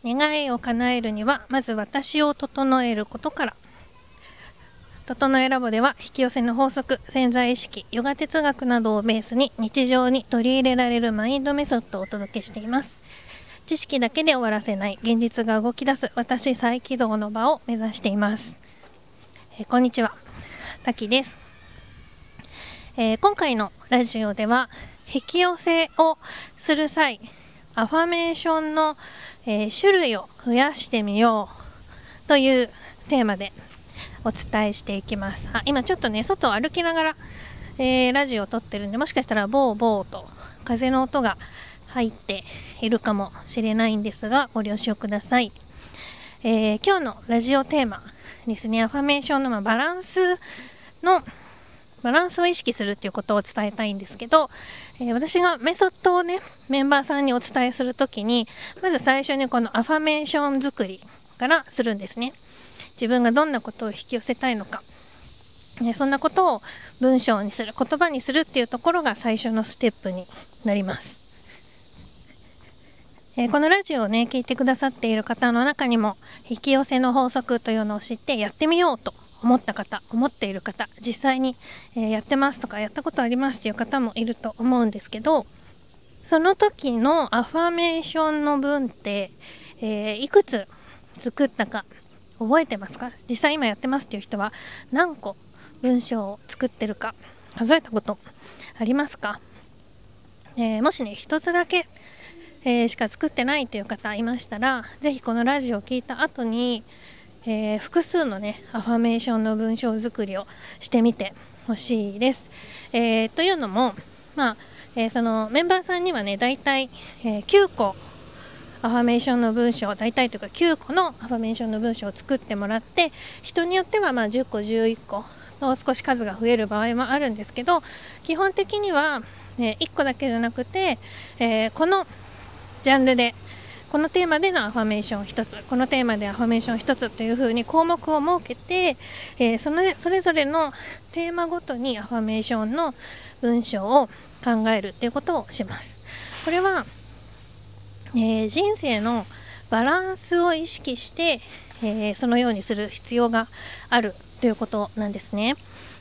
願いを叶えるにはまず私を整えることから。整えラボでは引き寄せの法則、潜在意識、ヨガ哲学などをベースに日常に取り入れられるマインドメソッドをお届けしています。知識だけで終わらせない、現実が動き出す私再起動の場を目指しています。こんにちは、タキです。今回のラジオでは引き寄せをする際、アファメーションの、種類を増やしてみようというテーマでお伝えしていきます。今ちょっとね、外を歩きながら、ラジオを撮ってるんで、もしかしたらボーボーと風の音が入っているかもしれないんですが、ご了承ください。今日のラジオテーマですね、アファメーションのバランスを意識するっていうことを伝えたいんですけど、私がメソッドをね、メンバーさんにお伝えするときに、まず最初にこのアファメーション作りからするんですね。自分がどんなことを引き寄せたいのか、そんなことを文章にする、言葉にするっていうところが最初のステップになります。このラジオをね、聞いてくださっている方の中にも、引き寄せの法則というのを知ってやってみようと思っている方、実際に、やってますとかやったことありますという方もいると思うんですけど、その時のアファメーションの文って、いくつ作ったか覚えてますか？実際今やってますっていう人は何個文章を作ってるか数えたことありますか？もしね、一つだけ、しか作ってないという方いましたら、ぜひこのラジオを聞いた後に、複数のねアファメーションの文章作りをしてみてほしいです。というのも、そのメンバーさんにはね、だいたい9個アファメーションの文章、大体というか9個のアファメーションの文章を作ってもらって、人によっては10個11個と少し数が増える場合もあるんですけど、基本的には、1個だけじゃなくて、このジャンルでこのテーマでのアファメーション1つ、このテーマでアファメーション1つというふうに項目を設けて、それぞれのテーマごとにアファメーションの文章を考えるということをします。これは人生のバランスを意識して、そのようにする必要があるということなんですね。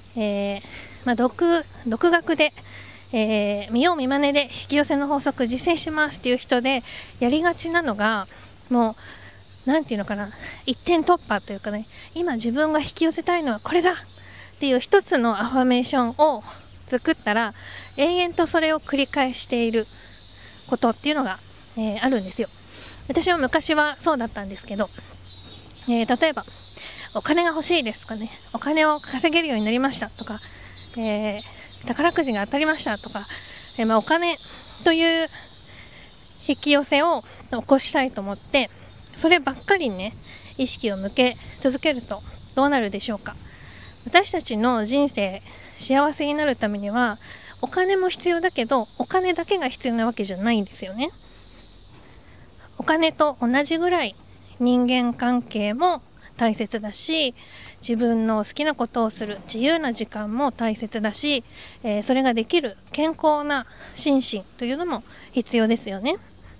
独学で、見よう見まねで引き寄せの法則実践しますっていう人でやりがちなのが、もうなんていうのかな、一点突破というかね、今自分が引き寄せたいのはこれだっていう一つのアファメーションを作ったら延々とそれを繰り返していることっていうのがあるんですよ。私は昔はそうだったんですけど、例えばお金が欲しいですとかね、お金を稼げるようになりましたとか、宝くじが当たりましたとか、お金という引き寄せを起こしたいと思って、そればっかりにね意識を向け続けるとどうなるでしょうか。私たちの人生幸せになるためにはお金も必要だけど、お金だけが必要なわけじゃないんですよね。お金と同じぐらい人間関係も大切だし、自分の好きなことをする自由な時間も大切だし、それができる健康な心身というのも必要ですよね。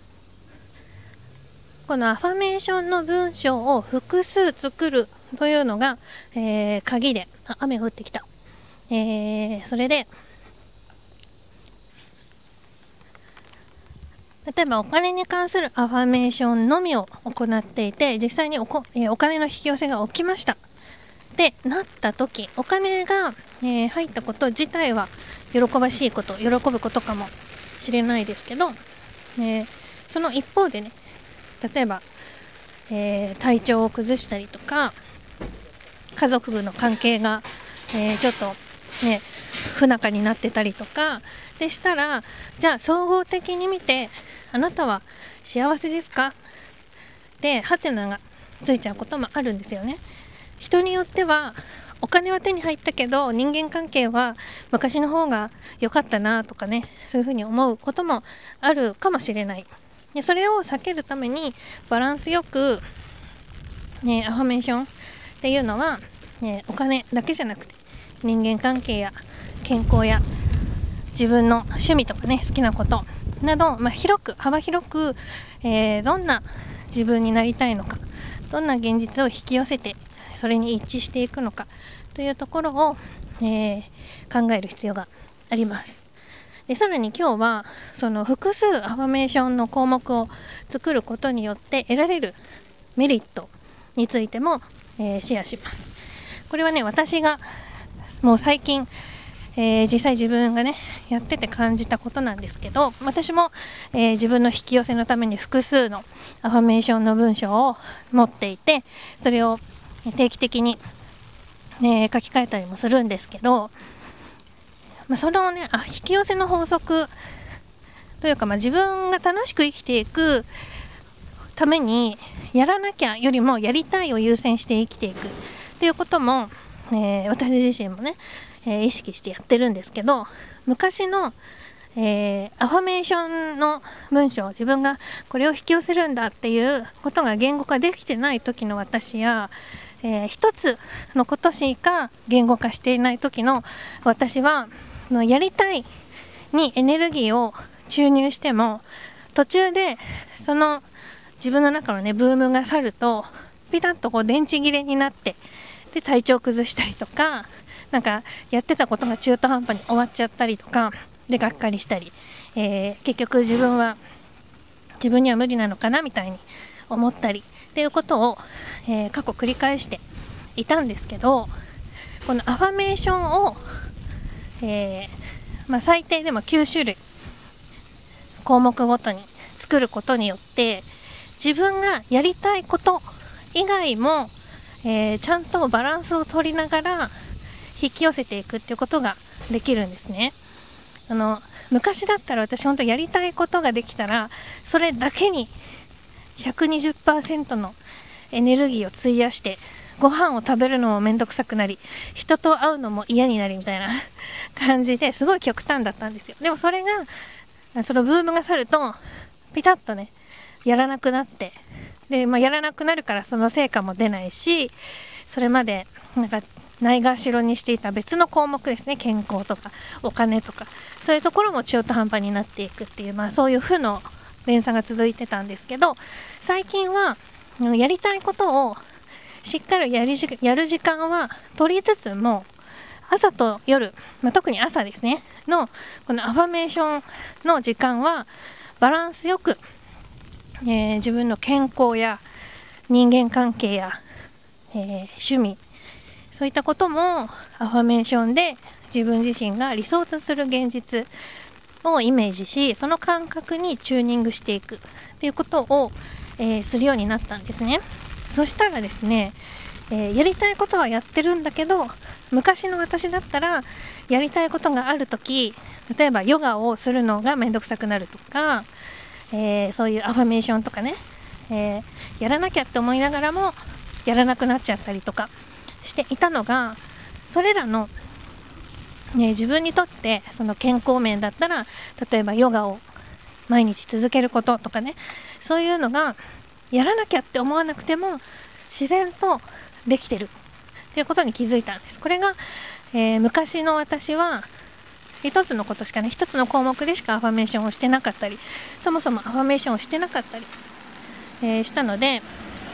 このアファメーションの文章を複数作るというのが、鍵で、雨が降ってきた。それで例えばお金に関するアファメーションのみを行っていて、実際にお金の引き寄せが起きましたってなった時、お金が、入ったこと自体は喜ばしいこと、喜ぶことかもしれないですけど、その一方でね、例えば、体調を崩したりとか、家族の関係が、ちょっとね不仲になってたりとかでしたら、じゃあ総合的に見てあなたは幸せですかでハテナがついちゃうこともあるんですよね。人によってはお金は手に入ったけど人間関係は昔の方が良かったなとかね、そういうふうに思うこともあるかもしれない。でそれを避けるためにバランスよく、アファメーションっていうのは、お金だけじゃなくて人間関係や健康や自分の趣味とかね、好きなことなど、幅広く、どんな自分になりたいのか、どんな現実を引き寄せてそれに一致していくのかというところを、考える必要があります。でさらに今日はその複数アファメーションの項目を作ることによって得られるメリットについても、シェアします。これはね、私がもう最近、実際自分がねやってて感じたことなんですけど、私も、自分の引き寄せのために複数のアファメーションの文章を持っていて、それを定期的に、書き換えたりもするんですけど、そのね引き寄せの法則というか、自分が楽しく生きていくためにやらなきゃよりもやりたいを優先して生きていくっていうことも、私自身もね、意識してやってるんですけど、昔の、アファメーションの文章、自分がこれを引き寄せるんだっていうことが言語化できてない時の私や、一つのことしか言語化していない時の私はやりたいにエネルギーを注入しても、途中でその自分の中のねブームが去るとピタッとこう電池切れになって、で体調崩したりとか、なんかやってたことが中途半端に終わっちゃったりとかでがっかりしたり、結局自分には無理なのかなみたいに思ったりっていうことを、過去繰り返していたんですけど、このアファメーションを最低でも9種類項目ごとに作ることによって、自分がやりたいこと以外も、ちゃんとバランスを取りながら引き寄せていくっていうことができるんですね。昔だったら私本当やりたいことができたらそれだけに 120% のエネルギーを費やして、ご飯を食べるのもめんどくさくなり、人と会うのも嫌になりみたいな感じですごい極端だったんですよ。でもそれがそのブームが去るとピタッとねやらなくなって、で、やらなくなるからその成果も出ないし、それまでなんかないがしろにしていた別の項目ですね、健康とかお金とかそういうところも中途半端になっていくっていう、そういう負の連鎖が続いてたんですけど、最近はやりたいことをしっかりやる時間は取りつつも、朝と夜、特に朝ですねのこのアファメーションの時間はバランスよく、自分の健康や人間関係や、趣味、そういったこともアファメーションで自分自身が理想とする現実をイメージし、その感覚にチューニングしていくっていうことを、するようになったんですね。そしたらですね、やりたいことはやってるんだけど、昔の私だったらやりたいことがあるとき、例えばヨガをするのがめんどくさくなるとか、そういうアファメーションとかね、やらなきゃって思いながらもやらなくなっちゃったりとかしていたのが、それらの、自分にとってその健康面だったら、例えばヨガを毎日続けることとかね、そういうのがやらなきゃって思わなくても自然とできてるっていうことに気づいたんです。これが、昔の私は一つのことしかね、一つの項目でしかアファメーションをしてなかったり、そもそもアファメーションをしてなかったり、したので、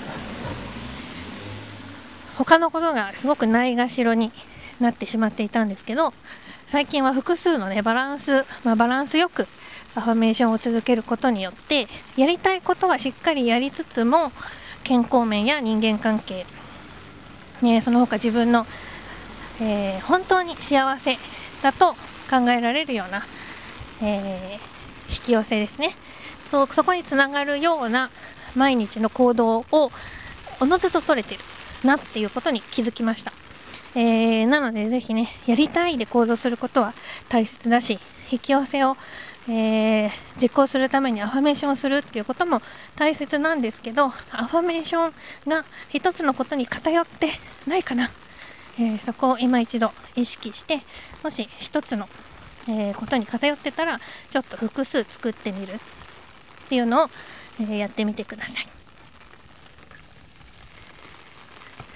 他のことがすごくないがしろになってしまっていたんですけど、最近は複数のねバランスよくアファメーションを続けることによって、やりたいことはしっかりやりつつも、健康面や人間関係、その他自分の、本当に幸せだと考えられるような、引き寄せですね、そこにつながるような毎日の行動をおのずと取れてるなっていうことに気づきました。なのでぜひね、やりたいで行動することは大切だし、引き寄せを、実行するためにアファメーションをするっていうことも大切なんですけど、アファメーションが一つのことに偏ってないかな、そこを今一度意識して、もし一つの、ことに偏ってたらちょっと複数作ってみるっていうのを、やってみてください。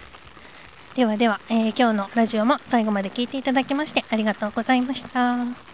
では、今日のラジオも最後まで聞いていただきましてありがとうございました。